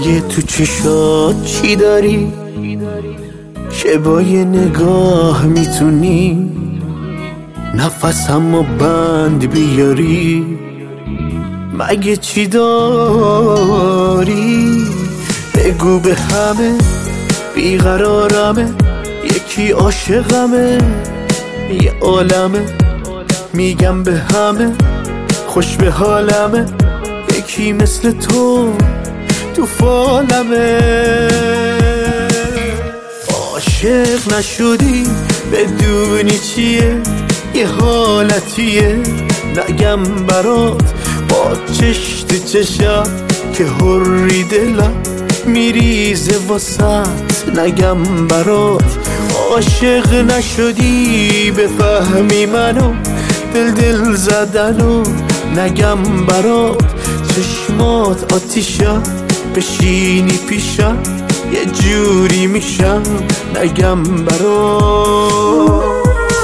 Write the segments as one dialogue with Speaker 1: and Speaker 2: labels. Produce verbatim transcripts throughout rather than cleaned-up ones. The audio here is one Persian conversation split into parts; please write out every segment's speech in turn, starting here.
Speaker 1: مگه تو چشات چی داری که با یه نگاه میتونی نفسمو بند بیاری؟ مگه چی داری؟ بگو به همه بیقرارمه، یکی عاشقمه یه عالمه، میگم به همه خوش به حالمه، یکی مثل تو تو فالمه. عاشق نشدی بدونی چیه، یه حالتیه نگم برات با چش تو چشم که هری دلم میریزه واسط نگم برات. عاشق نشدی بفهمی منو دل دل زدنو نگم برات. چشمات آتیشم بشینی پیشم یه جوری میشم نگم برات.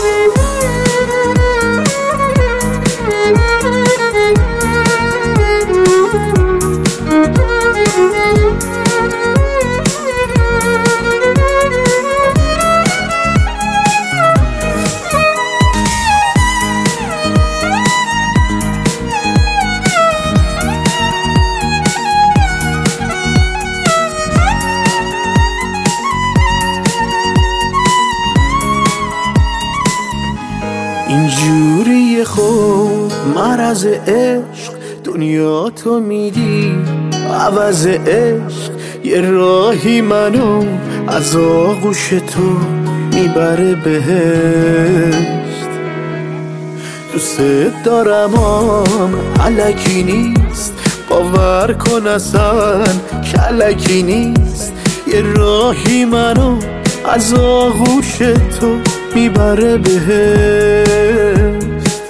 Speaker 1: اینجوری خوب مرز عشق دنیا تو میدی عوض عشق، یه راهی منو از آغوش تو میبره بهشت. دوست دارم آم علکی نیست، باور کن اصلا کلکی نیست، یه راهی منو از آغوش تو میبره بهشت.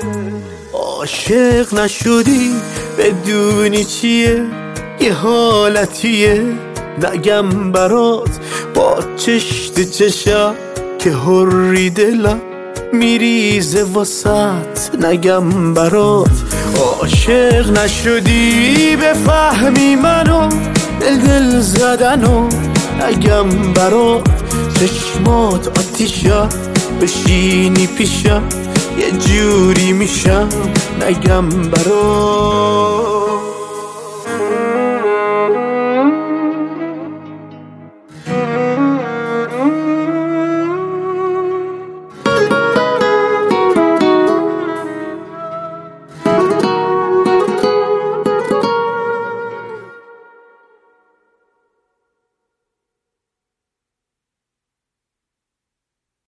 Speaker 1: عاشق نشدی بدونی چیه، یه حالتیه نگم برات با چش تو چشم که هری دلم میریزه واسط نگم برات. عاشق نشدی بفهمی منو دل دل زدنو نگم برات. چشمات آتیشم بشینی پیشم یه جوری میشم نگم برات.